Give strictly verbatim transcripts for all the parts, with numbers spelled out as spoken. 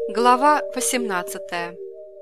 Глава восемнадцатая.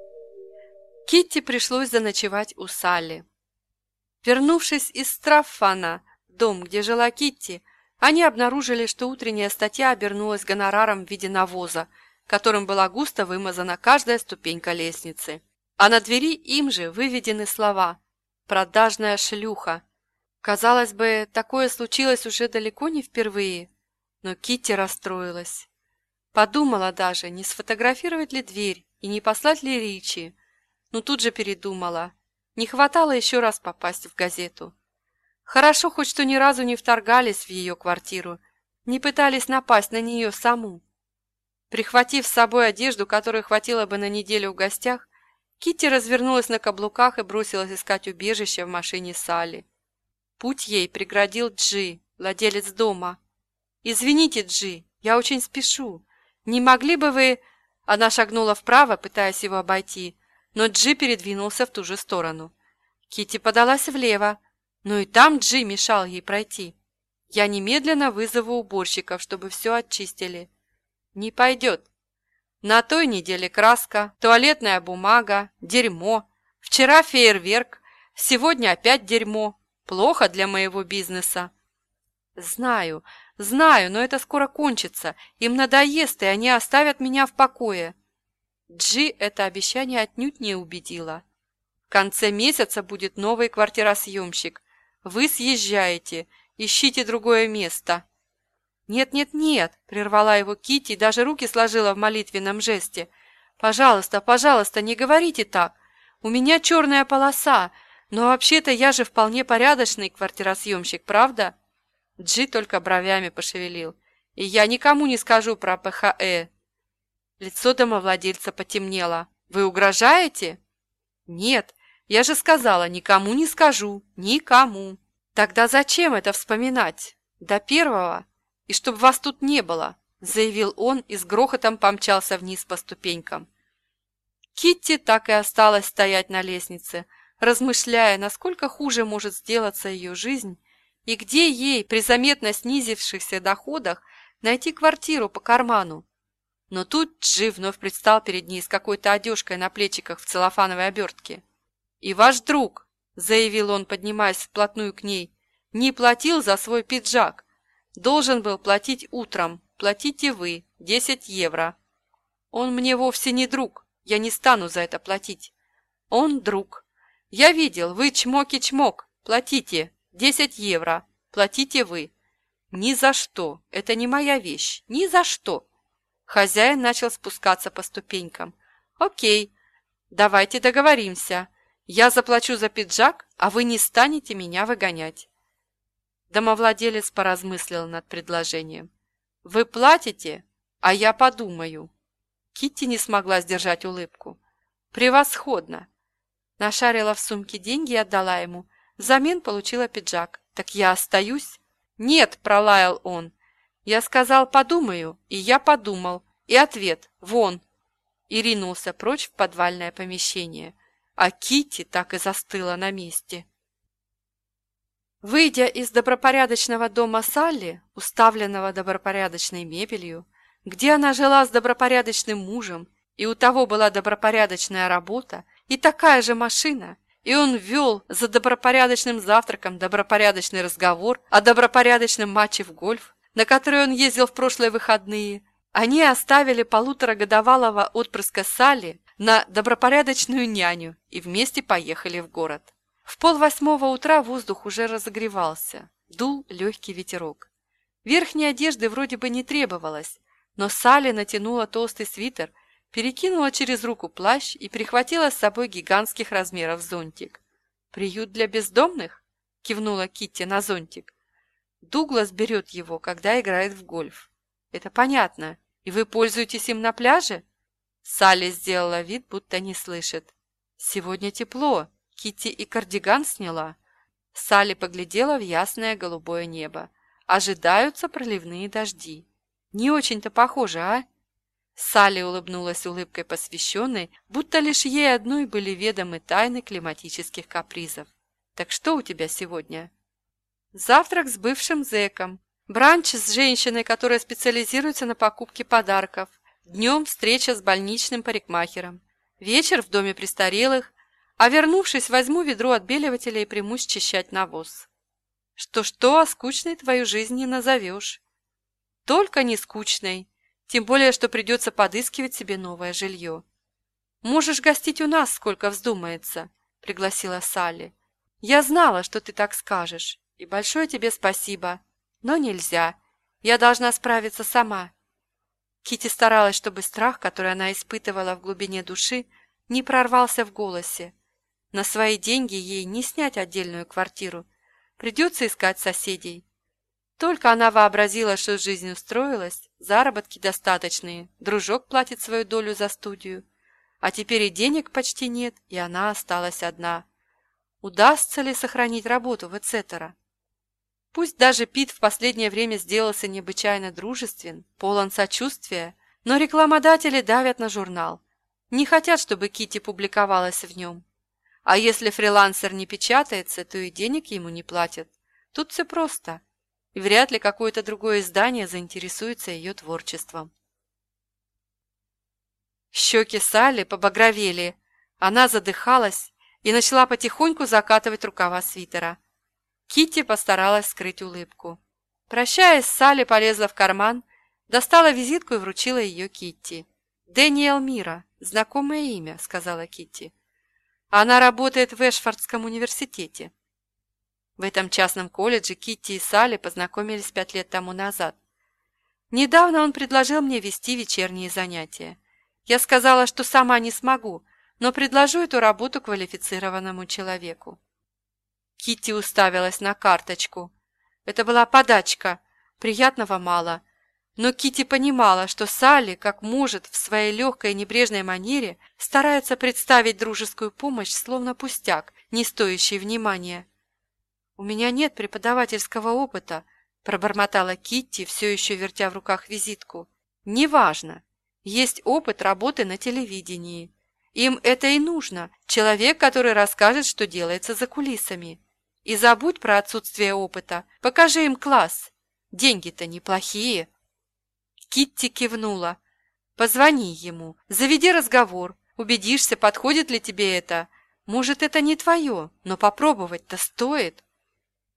Китти пришлось заночевать у Салли. Вернувшись из Страффана, дом, где жила Китти, они обнаружили, что утренняя статья обернулась гонораром в виде навоза, которым была густо вымазана каждая ступенька лестницы. А на двери им же выведены слова «Продажная шлюха». Казалось бы, такое случилось уже далеко не впервые, но Китти расстроилась. Подумала даже, не сфотографировать ли дверь и не послать ли Ричи, но тут же передумала. Не хватало еще раз попасть в газету. Хорошо хоть что ни разу не вторгались в ее квартиру, не пытались напасть на нее саму. Прихватив с собой одежду, которой хватило бы на неделю в гостях, Китти развернулась на каблуках и бросилась искать убежище в машине Салли. Путь ей преградил Джи, владелец дома. «Извините, Джи, я очень спешу. Не могли бы вы...» Она шагнула вправо, пытаясь его обойти, но Джи передвинулся в ту же сторону. Китти подалась влево, но и там Джи мешал ей пройти. «Я немедленно вызову уборщиков, чтобы все очистили». «Не пойдет. На той неделе краска, туалетная бумага, дерьмо. Вчера фейерверк, сегодня опять дерьмо. Плохо для моего бизнеса». «Знаю, знаю, но это скоро кончится. Им надоест, и они оставят меня в покое». Джи это обещание отнюдь не убедило. «В конце месяца будет новый квартиросъемщик. Вы съезжаете, ищите другое место». «Нет, нет, нет», – прервала его Китти и даже руки сложила в молитвенном жесте. «Пожалуйста, пожалуйста, не говорите так. У меня черная полоса, но вообще-то я же вполне порядочный квартиросъемщик, правда?» Джи только бровями пошевелил. «И я никому не скажу про ПХЭ». Лицо домовладельца потемнело. «Вы угрожаете?» «Нет, я же сказала, никому не скажу. Никому». «Тогда зачем это вспоминать? До первого? И чтоб вас тут не было», заявил он и с грохотом помчался вниз по ступенькам. Китти так и осталась стоять на лестнице, размышляя, насколько хуже может сделаться ее жизнь, и где ей при заметно снизившихся доходах найти квартиру по карману. Но тут Джи вновь предстал перед ней с какой-то одежкой на плечиках в целлофановой обертке. «И ваш друг», – заявил он, поднимаясь вплотную к ней, – «не платил за свой пиджак. Должен был платить утром. Платите вы, десять евро». «Он мне вовсе не друг. Я не стану за это платить». «Он друг. Я видел, вы чмоки-чмок. Платите. Десять евро. Платите вы». «Ни за что. Это не моя вещь. Ни за что». Хозяин начал спускаться по ступенькам. «Окей, давайте договоримся. Я заплачу за пиджак, а вы не станете меня выгонять». Домовладелец поразмыслил над предложением. «Вы платите, а я подумаю». Китти не смогла сдержать улыбку. «Превосходно!» Нашарила в сумке деньги и отдала ему. Взамен получила пиджак. «Так я остаюсь?» «Нет», – пролаял он. «Я сказал, подумаю, и я подумал. И ответ – вон!» И ринулся прочь в подвальное помещение. А Китти так и застыла на месте. Выйдя из добропорядочного дома Салли, уставленного добропорядочной мебелью, где она жила с добропорядочным мужем, и у того была добропорядочная работа и такая же машина, и он вел за добропорядочным завтраком добропорядочный разговор о добропорядочном матче в гольф, на который он ездил в прошлые выходные, они оставили полуторагодовалого отпрыска Салли на добропорядочную няню и вместе поехали в город. В полвосьмого утра воздух уже разогревался, дул легкий ветерок. Верхней одежды вроде бы не требовалось, но Салли натянула толстый свитер, перекинула через руку плащ и прихватила с собой гигантских размеров зонтик. «Приют для бездомных?» – кивнула Китти на зонтик. «Дуглас берет его, когда играет в гольф». «Это понятно. И вы пользуетесь им на пляже?» Салли сделала вид, будто не слышит. «Сегодня тепло. Китти и кардиган сняла». Салли поглядела в ясное голубое небо. «Ожидаются проливные дожди». «Не очень-то похоже, а?» Салли улыбнулась улыбкой посвященной, будто лишь ей одной были ведомы тайны климатических капризов. «Так что у тебя сегодня?» «Завтрак с бывшим зэком. Бранч с женщиной, которая специализируется на покупке подарков. Днем встреча с больничным парикмахером. Вечер в доме престарелых, а вернувшись, возьму ведро отбеливателя и примусь чищать навоз. Что-что, а скучной твою жизнь не назовешь. Только не скучной, тем более, что придется подыскивать себе новое жилье. Можешь гостить у нас, сколько вздумается, пригласила Салли. Я знала, что ты так скажешь, и большое тебе спасибо, но нельзя. Я должна справиться сама. Китти старалась, чтобы страх, который она испытывала в глубине души, не прорвался в голосе. На свои деньги ей не снять отдельную квартиру. Придется искать соседей. Только она вообразила, что жизнь устроилась, заработки достаточные, дружок платит свою долю за студию. А теперь и денег почти нет, и она осталась одна. Удастся ли сохранить работу в Эцетера? Пусть даже Пит в последнее время сделался необычайно дружествен, полон сочувствия, но рекламодатели давят на журнал. Не хотят, чтобы Китти публиковалась в нем. А если фрилансер не печатается, то и денег ему не платят. Тут все просто. И вряд ли какое-то другое издание заинтересуется ее творчеством. Щеки Салли побагровели. Она задыхалась и начала потихоньку закатывать рукава свитера. Китти постаралась скрыть улыбку. Прощаясь, Салли полезла в карман, достала визитку и вручила ее Китти. «Дэниел Мира. Знакомое имя», — сказала Китти. «Она работает в Эшфордском университете». В этом частном колледже Китти и Салли познакомились пять лет тому назад. Недавно он предложил мне вести вечерние занятия. Я сказала, что сама не смогу, но предложу эту работу квалифицированному человеку. Китти уставилась на карточку. Это была подачка, приятного мало. Но Китти понимала, что Салли, как может, в своей легкой и небрежной манере, старается представить дружескую помощь, словно пустяк, не стоящий внимания. «У меня нет преподавательского опыта», – пробормотала Китти, все еще вертя в руках визитку. «Неважно. Есть опыт работы на телевидении. Им это и нужно. Человек, который расскажет, что делается за кулисами. И забудь про отсутствие опыта. Покажи им класс. Деньги-то неплохие». Китти кивнула. «Позвони ему. Заведи разговор. Убедишься, подходит ли тебе это. Может, это не твое, но попробовать-то стоит».